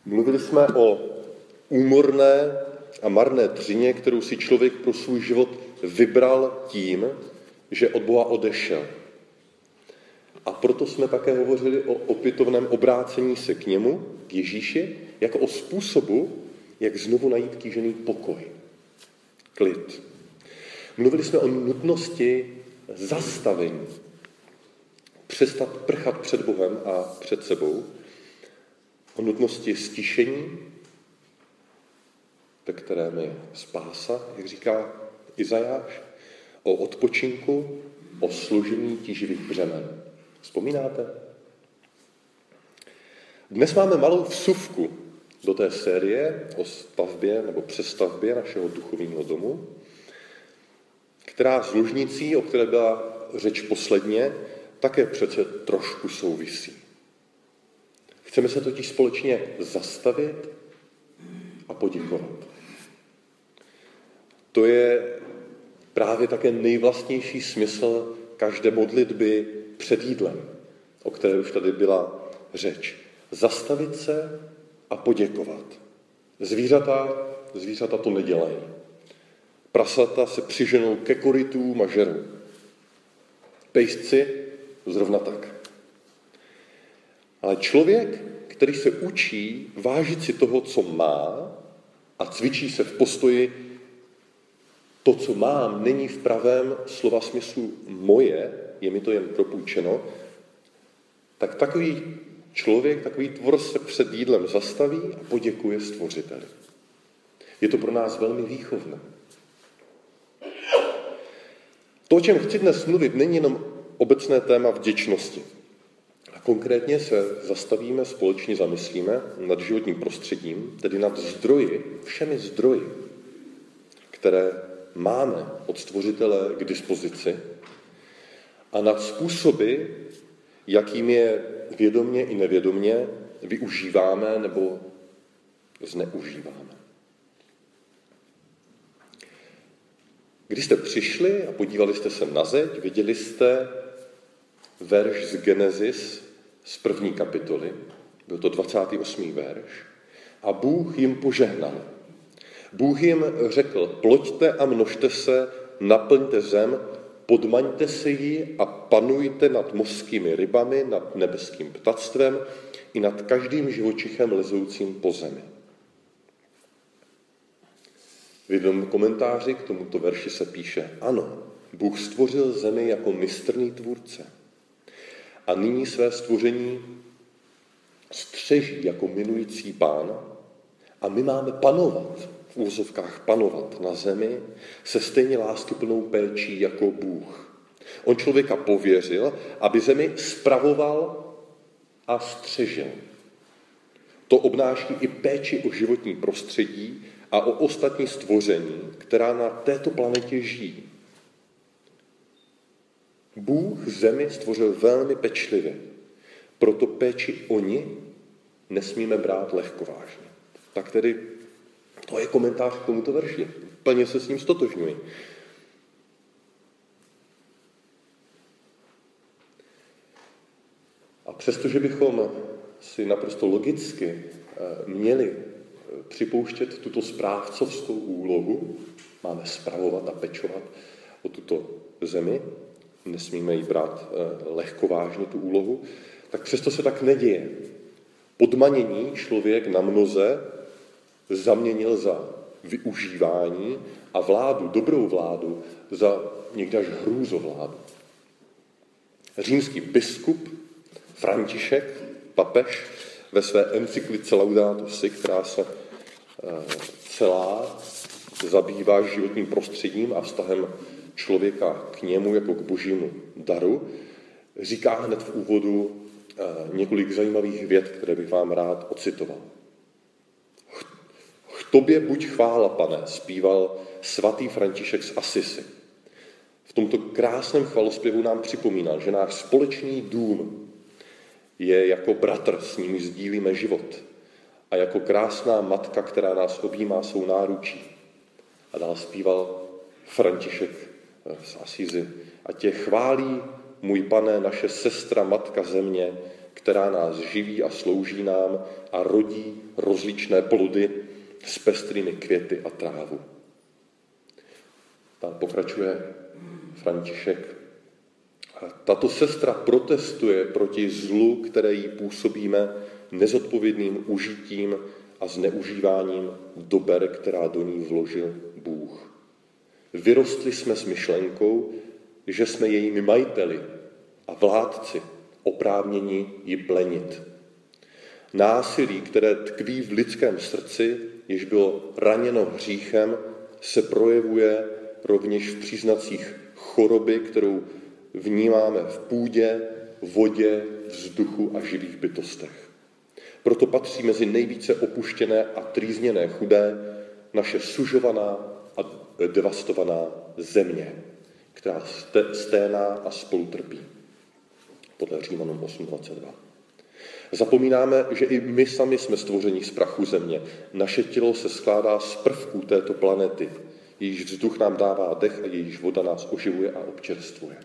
Mluvili jsme o úmorné a marné dřině, kterou si člověk pro svůj život vybral tím, že od Boha odešel. A proto jsme také hovořili o opětovném obrácení se k němu, k Ježíši, jako o způsobu, jak znovu najít kýžený pokoj, klid. Mluvili jsme o nutnosti zastavení, přestat prchat před Bohem a před sebou, o nutnosti stišení, ve kterém je spása, jak říká Izajáš, o odpočinku, o složení tíživých břemen. Vzpomínáte? Dnes máme malou vsuvku do té série o stavbě nebo přestavbě našeho duchovního domu, která s ložnicí, o které byla řeč posledně, také přece trošku souvisí. Chceme se totiž společně zastavit a poděkovat. To je právě také nejvlastnější smysl každé modlitby před jídlem, o které už tady byla řeč. Zastavit se a poděkovat. Zvířata to nedělají. Prasata se přiženou ke korytům a žerou. Pejsci zrovna tak. Ale člověk, který se učí vážit si toho, co má a cvičí se v postoji to, co mám, není v pravém slova smyslu moje, je mi to jen propůjčeno, tak takový člověk, takový tvor se před jídlem zastaví a poděkuje Stvořiteli. Je to pro nás velmi výchovné. To, o čem chci dnes mluvit, není jenom obecné téma vděčnosti. A konkrétně se zastavíme, společně zamyslíme nad životním prostředím, tedy nad zdroji, všemi zdroji, které máme od Stvořitele k dispozici a nad způsoby, jakým je vědomě i nevědomě využíváme nebo zneužíváme. Když jste přišli a podívali jste se na zeď, viděli jste verš z Genesis z 1. kapitoly, byl to 28. verš, a Bůh jim požehnal. Bůh jim řekl, ploďte a množte se, naplňte zem, podmaňte se ji a panujte nad mořskými rybami, nad nebeským ptactvem i nad každým živočichem lezoucím po zemi. V jednom komentáři k tomuto verši se píše, ano, Bůh stvořil zemi jako mistrný tvůrce a nyní své stvoření střeží jako milující pán a my máme panovat, v úvozovkách panovat na zemi se stejně láskyplnou péčí jako Bůh. On člověka pověřil, aby zemi spravoval a střežil. To obnáší i péči o životní prostředí a o ostatní stvoření, která na této planetě žijí. Bůh zemi stvořil velmi pečlivě, proto péči o ni nesmíme brát lehkovážně. Tak tedy to je komentář k tomuto verši. Plně se s ním ztotožňuji. A přestože bychom si naprosto logicky měli připouštět tuto správcovskou úlohu, máme spravovat a pečovat o tuto zemi, nesmíme jí brát lehkovážně tu úlohu, tak přesto se tak neděje. Podmanění člověk na mnoze zaměnil za využívání a vládu, dobrou vládu, za někdy až hrůzovládu. Římský biskup František, papež, ve své encyklice Laudato Si, která se celá zabývá životním prostředím a vztahem člověka k němu jako k božímu daru, říká hned v úvodu několik zajímavých vět, které bych vám rád ocitoval. K tobě buď chvála, pane, zpíval svatý František z Asisi. V tomto krásném chvalospěvu nám připomínal, že náš společný dům je jako bratr, s ním sdílíme život a jako krásná matka, která nás objímá svou náručí. A dál zpíval František z Asisi. A tě chválí, můj pane, naše sestra, matka země, která nás živí a slouží nám a rodí rozličné plody s pestrými květy a trávu. Tam pokračuje František. Tato sestra protestuje proti zlu, které jí působíme nezodpovědným užitím a zneužíváním dober, která do ní vložil Bůh. Vyrostli jsme s myšlenkou, že jsme jejími majiteli a vládci, oprávněni ji plenit. Násilí, které tkví v lidském srdci, jež bylo raněno hříchem, se projevuje rovněž v příznacích choroby, kterou vnímáme v půdě, vodě, vzduchu a živých bytostech. Proto patří mezi nejvíce opuštěné a trýzněné chudé naše sužovaná a devastovaná země, která sténá a spolutrpí. Podle Římanům 8.22. Zapomínáme, že i my sami jsme stvoření z prachu země. Naše tělo se skládá z prvků této planety. Jejíž vzduch nám dává dech a jejíž voda nás oživuje a občerstvuje.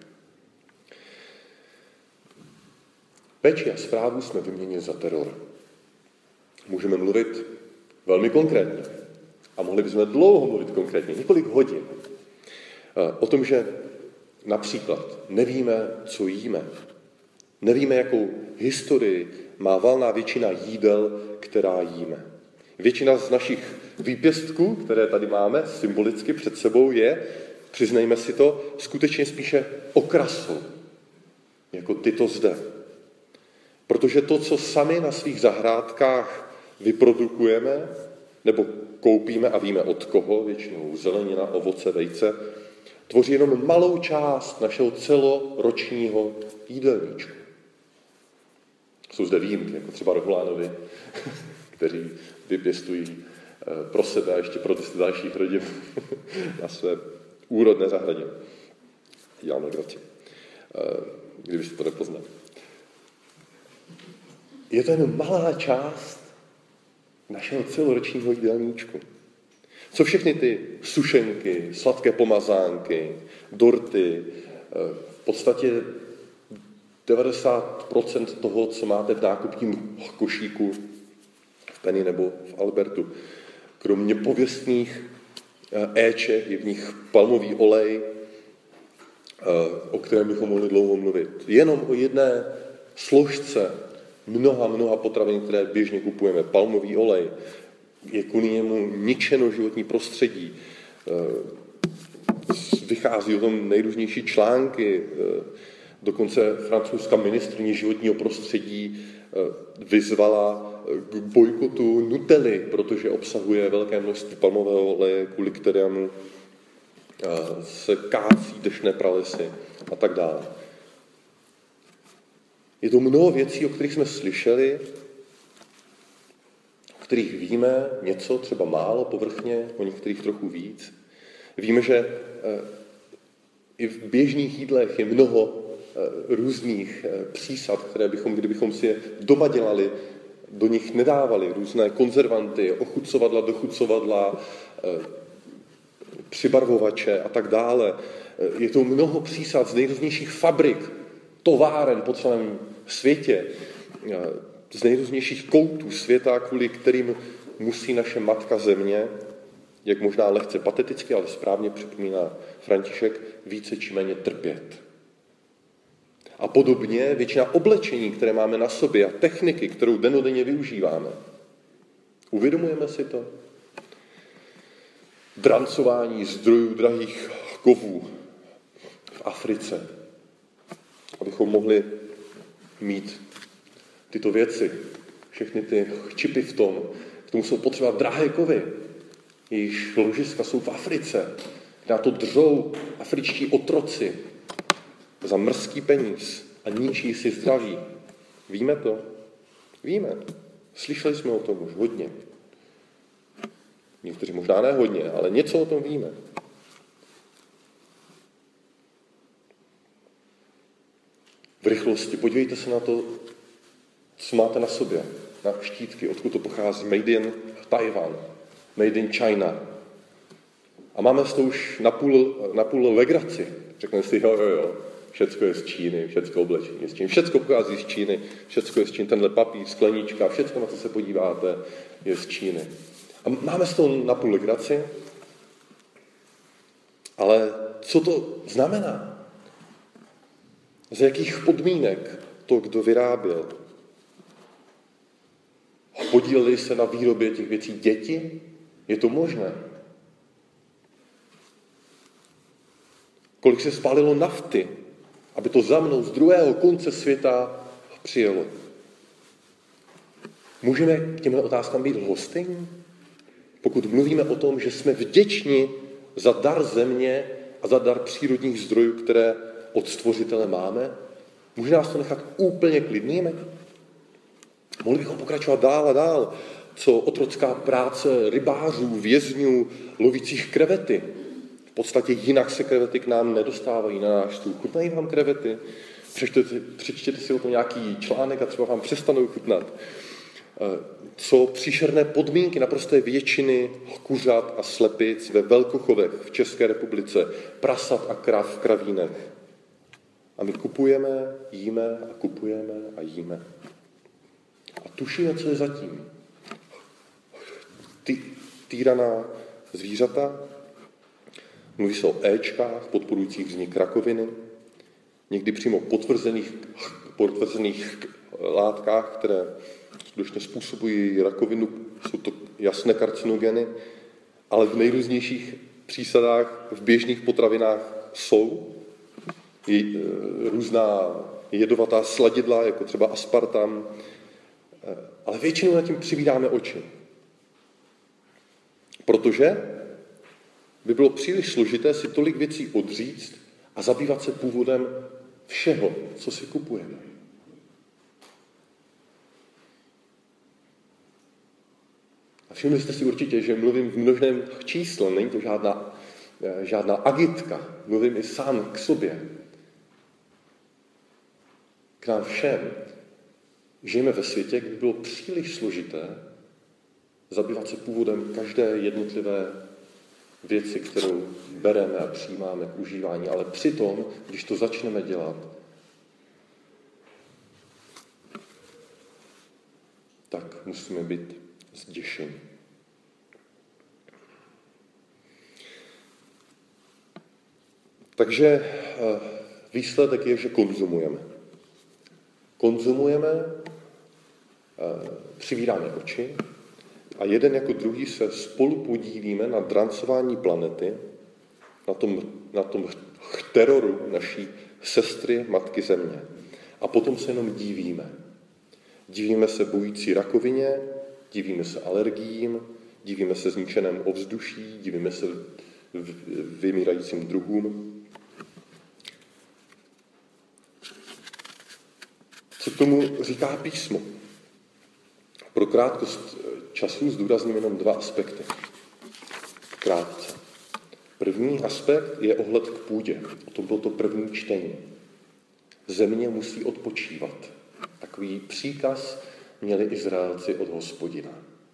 Péči a správu jsme vyměnili za teror. Můžeme mluvit velmi konkrétně. A mohli bychom dlouho mluvit konkrétně, několik hodin. O tom, že například nevíme, co jíme. Nevíme, jakou historii má valná většina jídel, která jíme. Většina z našich výpěstků, které tady máme symbolicky před sebou, je, přiznejme si to, skutečně spíše okrasou, jako tyto zde. Protože to, co sami na svých zahrádkách vyprodukujeme, nebo koupíme a víme od koho, většinou zelenina, ovoce, vejce, tvoří jenom malou část našeho celoročního jídelníčku. Jsou zde výjimky, jako třeba Rohulánovi, kteří vypěstují pro sebe a ještě pro dalších rodin na své úrodné zahradě. Dělám legraci, kdybyste to nepoznali. Je to jen malá část našeho celoročního jídelníčku. Co všechny ty sušenky, sladké pomazánky, dorty, v podstatě 90% toho, co máte v nákupním košíku v Penny nebo v Albertu. Kromě pověstných éček je v nich palmový olej, o kterém bychom mohli dlouho mluvit. Jenom o jedné složce mnoha potravin, které běžně kupujeme. Palmový olej. Je kvůli němu ničeno životní prostředí. Vychází o tom nejrůznější články. Dokonce francouzská ministryně životního prostředí vyzvala k bojkotu Nutelly, protože obsahuje velké množství palmového oleje, kvůli kterému se kácí deštné pralesy a tak dále. Je to mnoho věcí, o kterých jsme slyšeli, o kterých víme něco, třeba málo povrchně, o některých trochu víc. Víme, že i v běžných jídlech je mnoho různých přísad, které bychom, kdybychom si je doma dělali, do nich nedávali. Různé konzervanty, ochucovadla, dochucovadla, přibarvovače a tak dále. Je to mnoho přísad z nejrůznějších fabrik, továren po celém světě, z nejrůznějších koutů světa, kvůli kterým musí naše matka země, jak možná lehce pateticky, ale správně připomíná František, více či méně trpět. A podobně většina oblečení, které máme na sobě a techniky, kterou dennodenně využíváme. Uvědomujeme si to? Drancování zdrojů drahých kovů v Africe, abychom mohli mít tyto věci, všechny ty čipy v tom, k tomu jsou potřeba drahé kovy. Jejichž ložiska jsou v Africe, kde na to dřou afričtí otroci za mrzký peníz a ničí si zdraví. Víme to? Víme. Slyšeli jsme o tom už hodně. Někteří možná ne hodně, ale něco o tom víme. V rychlosti podívejte se na to, co máte na sobě, na štítky, odkud to pochází. Made in Taiwan, made in China. A máme z toho už na půl legraci. Řekneme si, jo, Všecko je z Číny, všecko oblečení je z Číny, všecko pochází z Číny, všecko je z Číny, tenhle papír, sklenička, všecko, na co se podíváte, je z Číny. A máme z toho napůl legraci, ale co to znamená? Z jakých podmínek to, kdo vyráběl? Podíleli se na výrobě těch věcí děti? Je to možné? Kolik se spálilo nafty, aby to za mnou z druhého konce světa přijelo? Můžeme k těmhle otázkám být lhostejní? Pokud mluvíme o tom, že jsme vděční za dar země a za dar přírodních zdrojů, které od Stvořitele máme, může nás to nechat úplně klidnými? Mohli bychom pokračovat dál a dál. Co otrocká práce rybářů, vězňů, lovících krevety. V podstatě jinak se krevety k nám nedostávají na náš stůl. Chutnají vám krevety? Přečtěte si o tom nějaký článek a třeba vám přestanou chutnat. Co příšerné podmínky naprosté většiny kuřat a slepic ve velkochovech v České republice, prasat a krav v kravínech. A my kupujeme, jíme a kupujeme a jíme. A tušíme, co je zatím. Týraná zvířata, mluví se o éčkách podporujících vznik rakoviny, někdy přímo potvrzených látkách, které skutečně způsobují rakovinu, jsou to jasné karcinogeny, ale v nejrůznějších přísadách v běžných potravinách jsou různá jedovatá sladidla, jako třeba aspartam, ale většinou nad tím přivídáme oči. Protože by bylo příliš složité si tolik věcí odříct a zabývat se původem všeho, co si kupujeme. A všimli jste si určitě, že mluvím v množném čísle, není to žádná agitka, mluvím i sám k sobě. K nám všem. Žijeme ve světě, kde bylo příliš složité zabývat se původem každé jednotlivé věci, kterou bereme a přijímáme k užívání. Ale přitom, když to začneme dělat, tak musíme být zděšení. Takže výsledek je, že konzumujeme. Přivíráme oči a jeden jako druhý se spolu podílíme na drancování planety, na tom teroru naší sestry, matky země. A potom se jenom divíme. Divíme se bojící rakovině, divíme se alergiím, divíme se zničenému ovzduší, divíme se vymírajícím druhům. Co k tomu říká písmo? Pro krátkost času zdůrazním jenom 2 aspekty. Krátce. První aspekt je ohled k půdě. O tom bylo to první čtení. Země musí odpočívat. Takový příkaz měli Izraelci od Hospodina.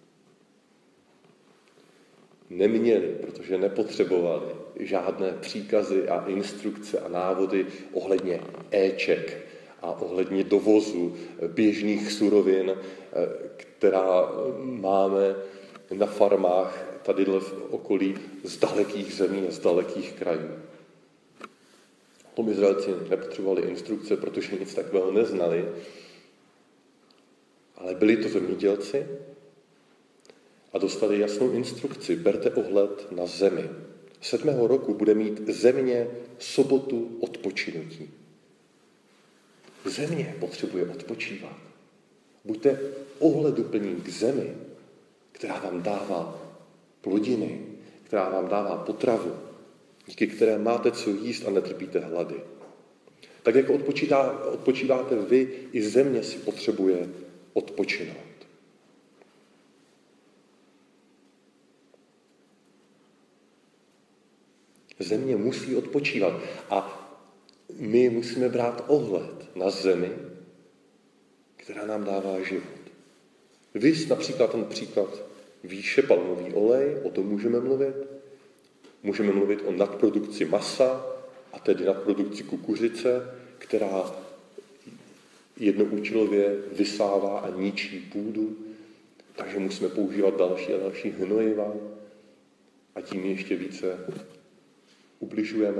Neměli, protože nepotřebovali žádné příkazy a instrukce a návody ohledně éček a ohledně dovozu běžných surovin, která máme na farmách tadyhle v okolí z dalekých zemí a z dalekých krajů. O tom Izraelci nepotřebovali instrukce, protože nic takového neznali, ale byli to zemědělci a dostali jasnou instrukci. Berte ohled na zemi. 7. roku bude mít země sobotu odpočinutí. Země potřebuje odpočívat. Buďte ohleduplní k zemi, která vám dává plodiny, která vám dává potravu, díky které máte co jíst a netrpíte hlady. Tak jak odpočíváte vy, i země si potřebuje odpočinout. Země musí odpočívat a my musíme brát ohled na zemi, která nám dává život. Vys například ten příklad výše palmový olej, o tom můžeme mluvit. Můžeme mluvit o nadprodukci masa a tedy nadprodukci kukuřice, která jednoúčelově vysává a ničí půdu, takže musíme používat další a další hnojiva a tím ještě více ubližujeme.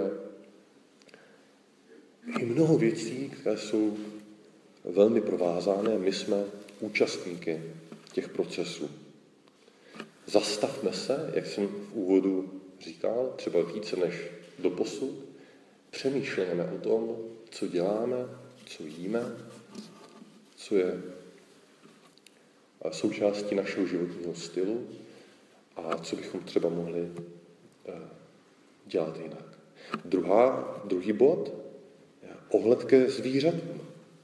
I mnoho věcí, které jsou velmi provázané, my jsme účastníky těch procesů. Zastavme se, jak jsem v úvodu říkal, třeba více než doposud, přemýšlejme o tom, co děláme, co jíme, co je součástí našeho životního stylu a co bychom třeba mohli dělat jinak. Druhý bod, ohled ke zvířatům.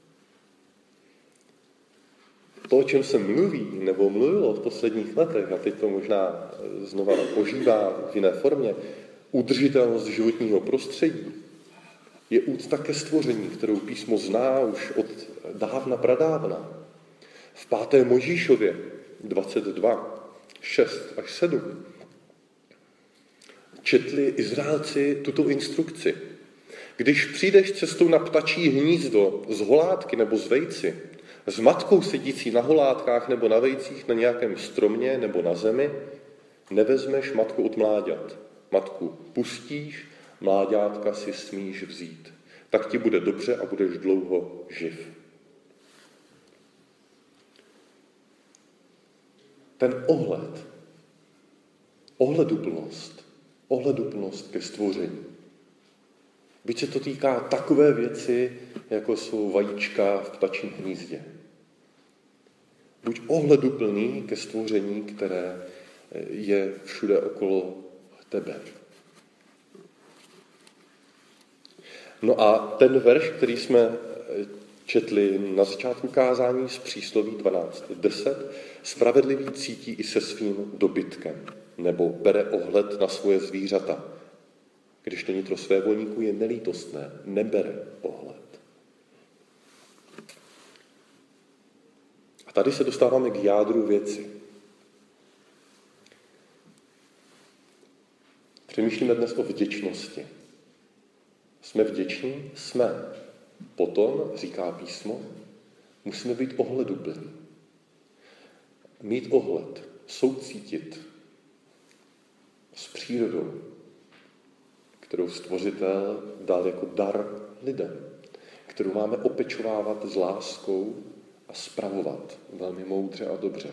To, o čem se mluví nebo mluvilo v posledních letech, a teď to možná znova ožívá v jiné formě, udržitelnost životního prostředí, je úcta ke stvoření, kterou písmo zná už od dávna pradávna. V 5. Mojžíšově 22, 6 až 7 četli Izraelci tuto instrukci. Když přijdeš cestou na ptačí hnízdo z holátky nebo z vejci, s matkou sedící na holátkách nebo na vejcích na nějakém stromě nebo na zemi, nevezmeš matku od mláďat. Matku pustíš, mláďátka si smíš vzít. Tak ti bude dobře a budeš dlouho živ. Ten ohleduplnost ke stvoření. Byť se to týká takové věci, jako jsou vajíčka v ptačím hnízdě. Buď ohleduplný ke stvoření, které je všude okolo tebe. No a ten verš, který jsme četli na začátku kázání z přísloví 12:10, spravedlivý cítí i se svým dobytkem, nebo bere ohled na svoje zvířata, když to nitro svévolníků je nelítostné, nebere ohled. A tady se dostáváme k jádru věci. Přemýšlíme dnes o vděčnosti. Jsme vděční? Jsme. Potom, říká písmo, musíme být ohleduplní. Mít ohled, soucítit s přírodou, kterou Stvořitel dal jako dar lidem, kterou máme opečovávat s láskou a spravovat velmi moudře a dobře.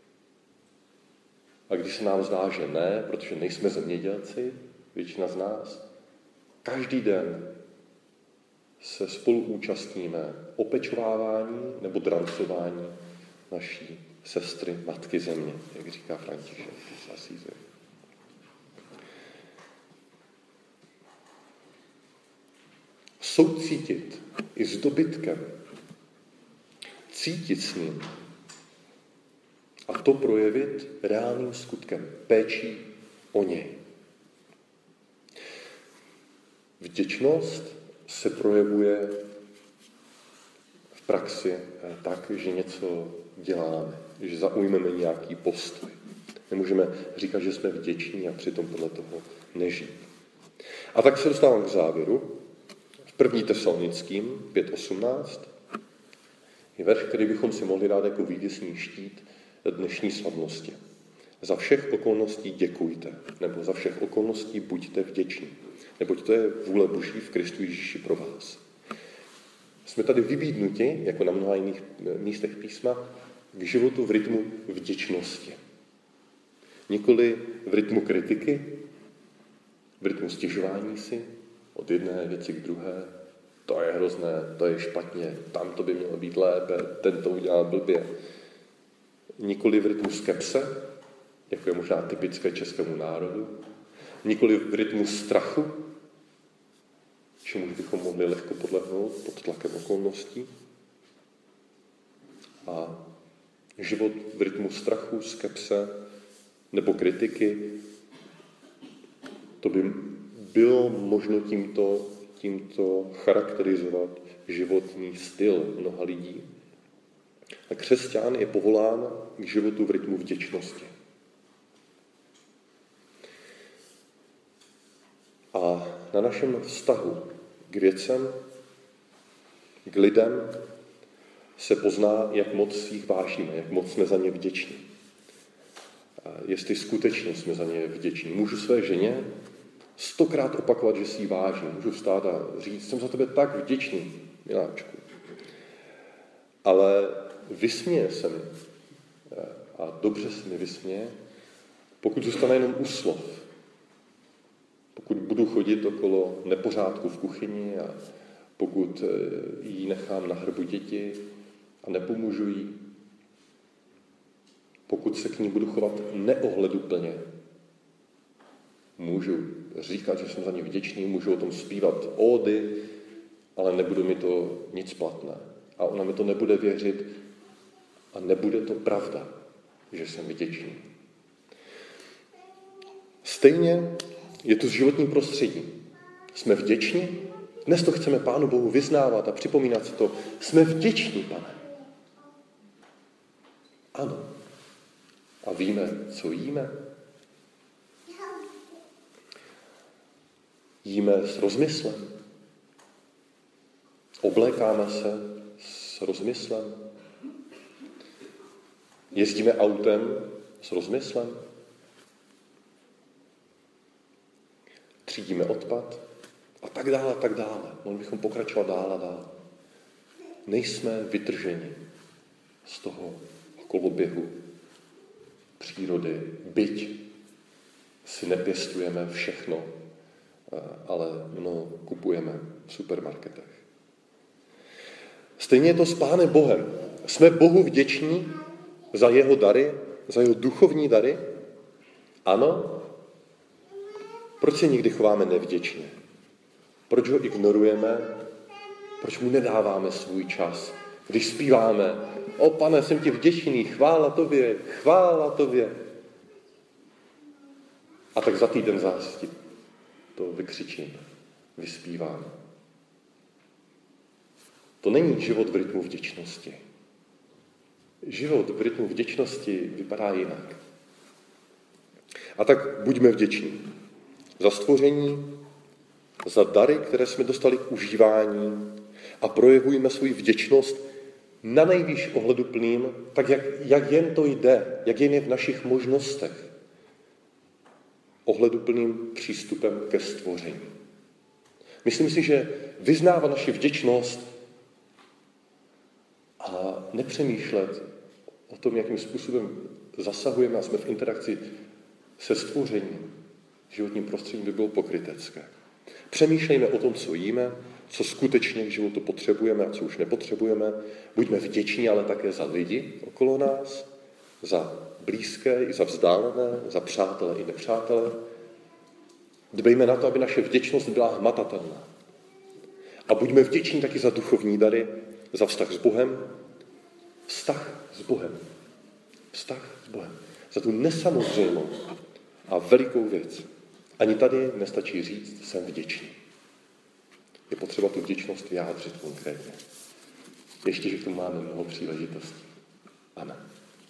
A když se nám zdá, že ne, protože nejsme zemědělci, většina z nás, každý den se spolu účastníme opečovávání nebo drancování naší sestry, matky země, jak říká František z Asízy. Soucítit i s dobytkem, cítit s ním a to projevit reálným skutkem, péčí o něj. Vděčnost se projevuje v praxi tak, že něco děláme, že zaujmeme nějaký postoj. Nemůžeme říkat, že jsme vděční a přitom podle toho nežít. A tak se dostávám k závěru. V 1. Tesalonickým 5:18 je verš, který bychom si mohli dát jako výděsný štít dnešní slavnosti. Za všech okolností děkujte, nebo za všech okolností buďte vděční, neboť to je vůle Boží v Kristu Ježíši pro vás. Jsme tady vybídnuti, jako na mnoha jiných místech písma, k životu v rytmu vděčnosti. Nikoli v rytmu kritiky, v rytmu stěžování si od jedné věci k druhé. To je hrozné, to je špatně, tam to by mělo být lépe, ten to udělal blbě. Nikoli v rytmu skepse, jako je možná typické českému národu. Nikoli v rytmu strachu, čemu bychom mohli lehko podlehnout pod tlakem okolností. A život v rytmu strachu, skepse nebo kritiky, to by bylo možno tímto charakterizovat životní styl mnoha lidí. A křesťan je povolán k životu v rytmu vděčnosti. A na našem vztahu k věcem, k lidem se pozná, jak moc si jich vážíme, jak moc jsme za ně vděční. Jestli skutečně jsme za ně vděční. Můžu své ženě 100krát opakovat, že si ji vážím. Můžu vstát a říct, jsem za tebe tak vděčný, miláčku. Ale vysměje se mi, a dobře se mi vysměje, pokud zůstane jenom u slov. Pokud budu chodit okolo nepořádku v kuchyni a pokud ji nechám na hrbu děti a nepomůžu jí, pokud se k ní budu chovat neohleduplně, můžu říkat, že jsem za ní vděčný, můžu o tom zpívat ódy, ale nebude mi to nic platné. A ona mi to nebude věřit a nebude to pravda, že jsem vděčný. Stejně je to s životním prostředím. Jsme vděční? Dnes to chceme Pánu Bohu vyznávat a připomínat si to. Jsme vděční, Pane. Ano. A víme, co jíme? Jíme s rozmyslem. Oblékáme se s rozmyslem. Jezdíme autem s rozmyslem. Třídíme odpad a tak dále, a tak dále. Mohli bychom pokračovat dál a dál. Nejsme vytrženi z toho koloběhu přírody, byť si nepěstujeme všechno, ale mnoho kupujeme v supermarketech. Stejně je to s Pánem Bohem. Jsme Bohu vděční za jeho dary, za jeho duchovní dary? Ano. Proč se někdy chováme nevděčně? Proč ho ignorujeme? Proč mu nedáváme svůj čas? Když zpíváme, o Pane, jsem ti vděčný, chvála tobě, chvála tobě. A tak za týden zase to vykřičím, vyspívám. To není život v rytmu vděčnosti. Život v rytmu vděčnosti vypadá jinak. A tak buďme vděční za stvoření, za dary, které jsme dostali k užívání a projevujme svou vděčnost na nejvýš ohleduplným, tak jak jen to jde, jak jen je v našich možnostech. Ohleduplným přístupem ke stvoření. Myslím si, že vyznávat naši vděčnost a nepřemýšlet o tom, jakým způsobem zasahujeme a jsme v interakci se stvořením, životním prostředím, by bylo pokrytecké. Přemýšlejme o tom, co jíme, co skutečně k životu potřebujeme a co už nepotřebujeme. Buďme vděční, ale také za lidi okolo nás, za blízké i za vzdálené, za přátele i nepřátele. Dbejme na to, aby naše vděčnost byla hmatatelná. A buďme vděční taky za duchovní dary, za vztah s Bohem. Vztah s Bohem. Vztah s Bohem. Za tu nesamozřejmou a velikou věc. Ani tady nestačí říct, jsem vděčný. Je potřeba tu vděčnost vyjádřit konkrétně. Ještě, že k tomu máme mnoho příležitostí. Amen.